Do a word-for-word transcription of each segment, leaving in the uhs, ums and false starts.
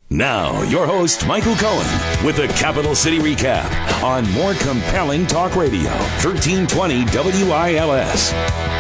Now, your host, Michael Cohen, with the Capital City Recap on more compelling talk radio, thirteen twenty W I L S.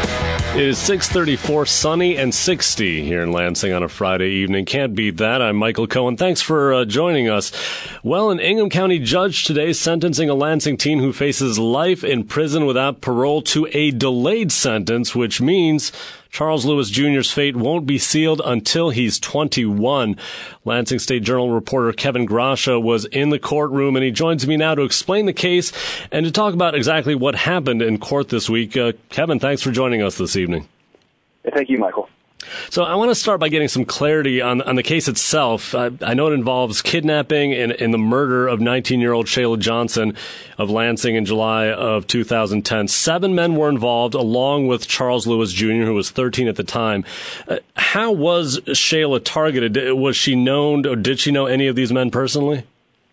It is six thirty-four, sunny and sixty here in Lansing on a Friday evening. Can't beat that. I'm Michael Cohen. Thanks for uh, joining us. Well, an Ingham County judge today sentencing a Lansing teen who faces life in prison without parole to a delayed sentence, which means Charles Lewis Junior's fate won't be sealed until he's twenty-one. Lansing State Journal reporter Kevin Grasha was in the courtroom, and he joins me now to explain the case and to talk about exactly what happened in court this week. Uh, Kevin, thanks for joining us this evening. Thank you, Michael. So I want to start by getting some clarity on, on the case itself. I, I know it involves kidnapping and, and the murder of nineteen-year-old Shayla Johnson of Lansing in July of two thousand ten. Seven men were involved, along with Charles Lewis Junior, who was thirteen at the time. Uh, how was Shayla targeted? Was she known, or did she know any of these men personally?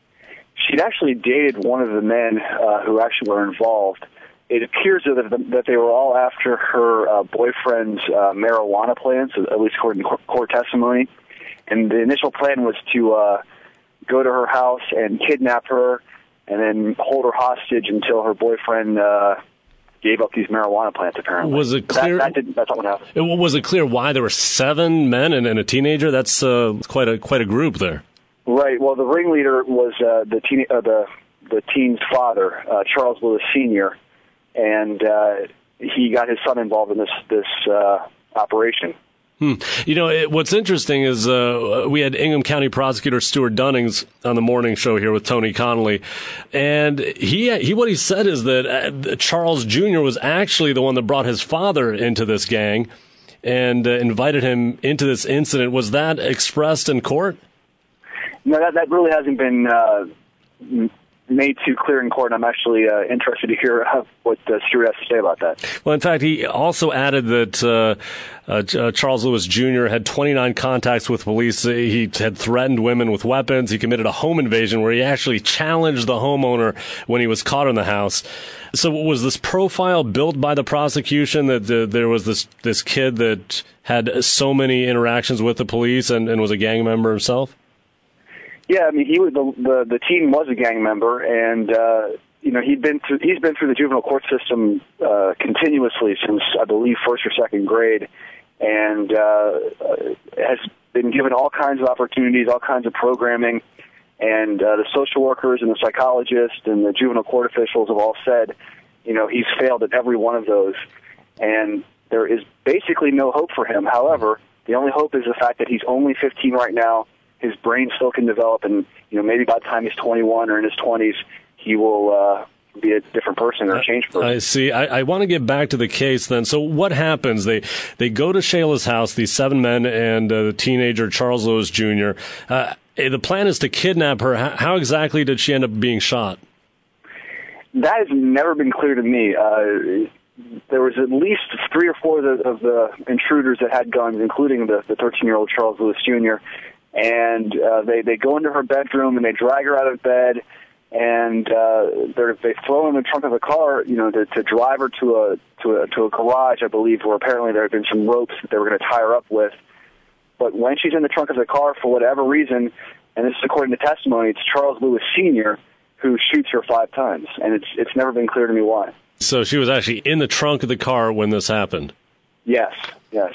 She'd actually dated one of the men uh, who actually were involved. It appears that, that they were all after her uh, boyfriend's uh, marijuana plans, at least according to court testimony. And the initial plan was to uh, go to her house and kidnap her and then hold her hostage until her boyfriend uh, gave up these marijuana plants, apparently. Was it clear? That, that didn't, that's not what happened. It, was it clear why there were seven men and, and a teenager? That's uh, quite a quite a group there. Right. Well, the ringleader was uh, the, teen, uh, the, the teen's father, uh, Charles Lewis Senior, and uh, he got his son involved in this this uh, operation. Hmm. You know, it, what's interesting is uh, we had Ingham County Prosecutor Stuart Dunnings on the morning show here with Tony Connolly, and he he what he said is that uh, Charles Junior was actually the one that brought his father into this gang and uh, invited him into this incident. Was that expressed in court? No, that that really hasn't been Uh, made too clear in court. I'm actually uh, interested to hear uh, what uh, Stuart has to say about that. Well, in fact, he also added that uh, uh, uh, Charles Lewis Junior had twenty-nine contacts with police. He had threatened women with weapons. He committed a home invasion where he actually challenged the homeowner when he was caught in the house. So was this profile built by the prosecution that uh, there was this, this kid that had so many interactions with the police and, and was a gang member himself? Yeah, I mean, he was the the, the teen was a gang member, and uh, you know he'd been through he's been through the juvenile court system uh, continuously since I believe first or second grade, and uh, has been given all kinds of opportunities, all kinds of programming, and uh, the social workers and the psychologists and the juvenile court officials have all said, you know, he's failed at every one of those, and there is basically no hope for him. However, the only hope is the fact that he's only fifteen right now. His brain still can develop, and you know maybe by the time he's twenty-one or in his twenties, he will uh, be a different person or a changed person. I see. I, I want to get back to the case then. So what happens? They they go to Shayla's house, these seven men and uh, the teenager Charles Lewis Junior Uh, the plan is to kidnap her. How, how exactly did she end up being shot? That has never been clear to me. Uh, there was at least three or four of the, of the intruders that had guns, including the thirteen-year-old Charles Lewis Junior And uh, they, they go into her bedroom and they drag her out of bed, and uh, they throw her in the trunk of the car, you know, to, to drive her to a to a to a garage, I believe, where apparently there had been some ropes that they were going to tie her up with. But when she's in the trunk of the car, for whatever reason, and this is according to testimony, it's Charles Lewis Senior who shoots her five times, and it's it's never been clear to me why. So she was actually in the trunk of the car when this happened? Yes, yes.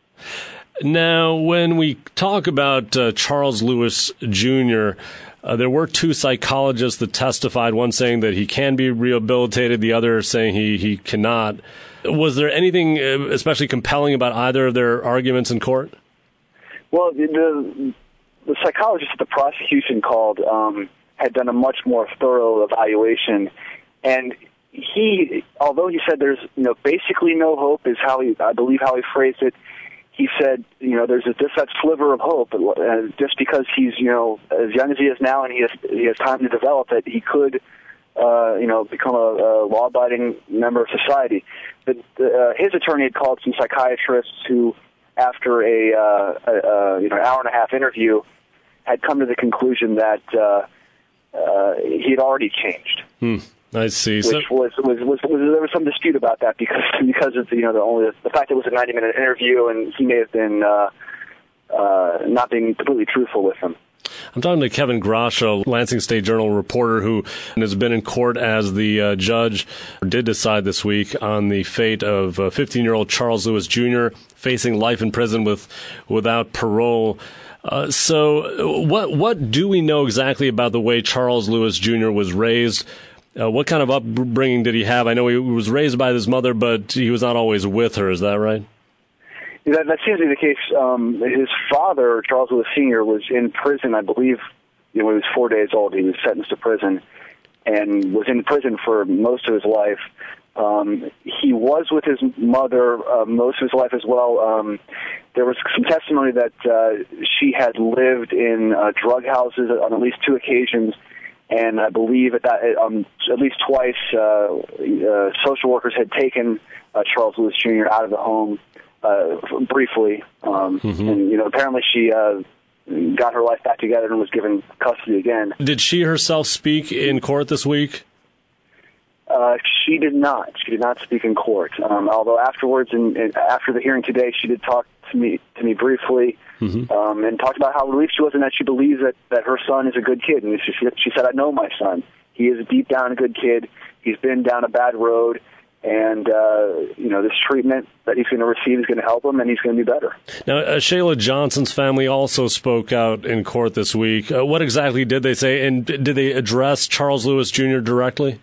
Now, when we talk about uh, Charles Lewis Junior, uh, there were two psychologists that testified, one saying that he can be rehabilitated, the other saying he, he cannot. Was there anything especially compelling about either of their arguments in court? Well, the, the psychologist that the prosecution called um, had done a much more thorough evaluation, and he, although he said there's you know basically no hope, is how he, I believe how he phrased it. He said, you know, there's a, just that sliver of hope, uh, just because he's, you know, as young as he is now and he has he has time to develop it, he could, uh, you know, become a, a law-abiding member of society. But uh, his attorney had called some psychiatrists who, after a, uh, a, a you know hour and a half interview, had come to the conclusion that uh, uh, he had already changed. Hmm. I see. Which so, was, was, was, was there was some dispute about that because because of the, you know the only the fact that it was a ninety minute interview and he may have been uh, uh, not being completely truthful with him. I'm talking to Kevin Grasha, Lansing State Journal reporter who has been in court as the uh, judge did decide this week on the fate of uh, fifteen-year-old Charles Lewis Junior facing life in prison with without parole. Uh, so what what do we know exactly about the way Charles Lewis Junior was raised? Uh, what kind of upbringing did he have? I know he was raised by his mother, but he was not always with her. Is that right? Yeah, that, that seems to be the case. Um, his father, Charles Lewis Senior, was in prison, I believe, you know, when he was four days old. He was sentenced to prison and was in prison for most of his life. Um, he was with his mother uh, most of his life as well. Um, there was some testimony that uh, she had lived in uh, drug houses on at least two occasions, and I believe at that um, at least twice uh, uh, social workers had taken uh, Charles Lewis Junior out of the home uh, briefly, um, mm-hmm. and you know apparently she uh, got her life back together and was given custody again. Did she herself speak in court this week? Uh, she did not. She did not speak in court. Um, although afterwards, and after the hearing today, she did talk to me to me briefly, mm-hmm. um, and talked about how relieved she was and that she believes that, that her son is a good kid. And she, she said, "I know my son. He is deep down a good kid. He's been down a bad road, and uh, you know this treatment that he's going to receive is going to help him, and he's going to do better." Now, uh, Shayla Johnson's family also spoke out in court this week. Uh, what exactly did they say, and did they address Charles Lewis Junior directly?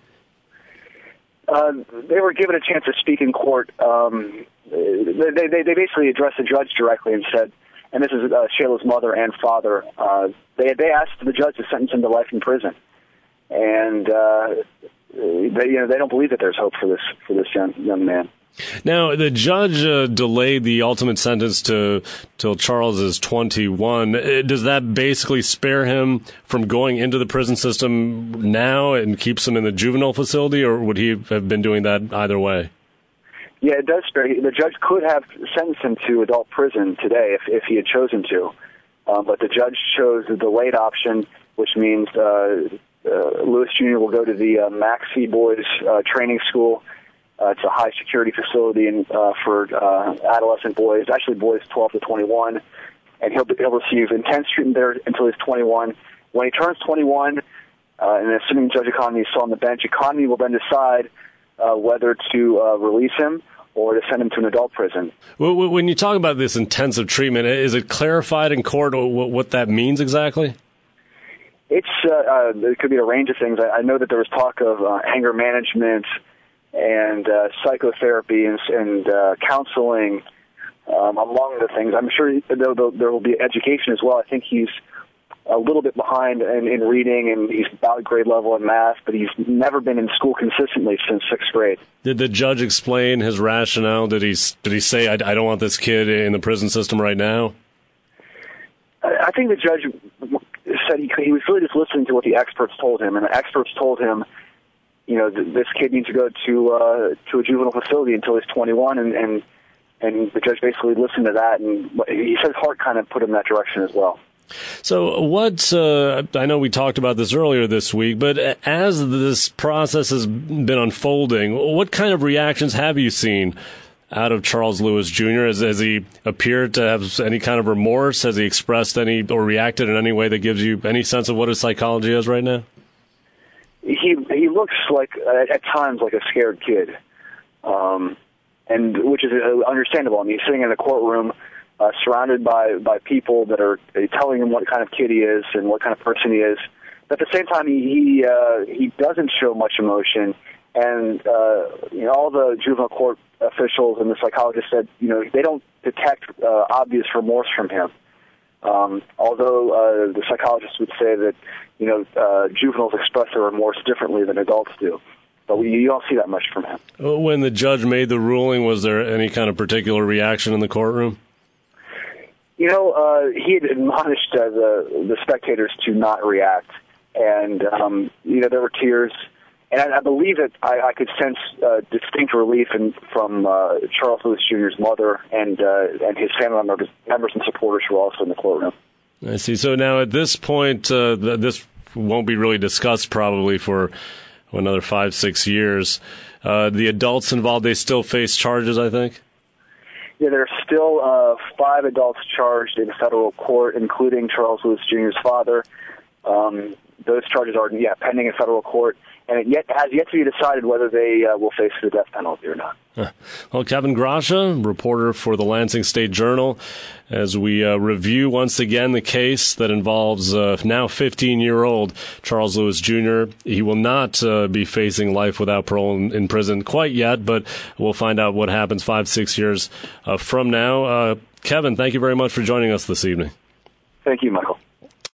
Uh, they were given a chance to speak in court. Um, they, they, they basically addressed the judge directly and said, and this is uh, Shayla's mother and father, uh, they, they asked the judge to sentence him to life in prison. And uh, they, you know, they don't believe that there's hope for this for this young, young man. Now, the judge uh, delayed the ultimate sentence to till Charles is twenty-one. Does that basically spare him from going into the prison system now and keeps him in the juvenile facility, or would he have been doing that either way? Yeah, it does spare him. The judge could have sentenced him to adult prison today if, if he had chosen to, um, but the judge chose the delayed option, which means uh, uh, Lewis Junior will go to the uh, Maxey Boys uh, training school. Uh, it's a high-security facility in, uh, for uh, adolescent boys, actually boys twelve to twenty-one, and he'll, he'll receive intense treatment there until he's twenty-one. When he turns twenty-one, uh, and assuming Judge Economy is still on the bench, Economy will then decide uh, whether to uh, release him or to send him to an adult prison. Well, when you talk about this intensive treatment, is it clarified in court what that means exactly? It's uh, uh, it could be a range of things. I, I know that there was talk of uh, anger management and uh, psychotherapy and, and uh, counseling, um, among the things. I'm sure there, there will be education as well. I think he's a little bit behind in, in reading, and he's about grade level in math, but he's never been in school consistently since sixth grade. Did the judge explain his rationale? Did he did he say, I, I don't want this kid in the prison system right now? I, I think the judge said he, he was really just listening to what the experts told him, and the experts told him, you know, th- this kid needs to go to uh, to a juvenile facility until he's twenty-one, and, and and the judge basically listened to that, and he said his heart kind of put him in that direction as well. So what, uh, I know we talked about this earlier this week, but as this process has been unfolding, what kind of reactions have you seen out of Charles Lewis Junior? Has, has he appeared to have any kind of remorse? Has he expressed any or reacted in any way that gives you any sense of what his psychology is right now? He he looks like, uh, at times, like a scared kid, um, and which is understandable. I mean, he's sitting in a courtroom uh, surrounded by, by people that are telling him what kind of kid he is and what kind of person he is. But at the same time, he he, uh, he doesn't show much emotion, and uh, you know, all the juvenile court officials and the psychologists said, you know, they don't detect uh, obvious remorse from him. Um, although uh, the psychologists would say that, you know, uh, juveniles express their remorse differently than adults do. But we, you don't see that much from him. When the judge made the ruling, was there any kind of particular reaction in the courtroom? You know, uh, he had admonished uh, the, the spectators to not react. And, um, you know, there were tears. And I, I believe that I, I could sense uh, distinct relief in, from uh, Charles Lewis Junior's mother and uh, and his family members, members and supporters who were also in the courtroom. I see. So now at this point, uh, this won't be really discussed probably for another five, six years. Uh, the adults involved, they still face charges, I think? Yeah, there are still uh, five adults charged in federal court, including Charles Lewis Junior's father. Um, those charges are yeah pending in federal court, and it yet has yet to be decided whether they uh, will face the death penalty or not. Well, Kevin Gracia, reporter for the Lansing State Journal, as we uh, review once again the case that involves uh, now fifteen-year-old Charles Lewis Junior He will not uh, be facing life without parole in, in prison quite yet, but we'll find out what happens five, six years uh, from now. Uh, Kevin, thank you very much for joining us this evening. Thank you, Michael.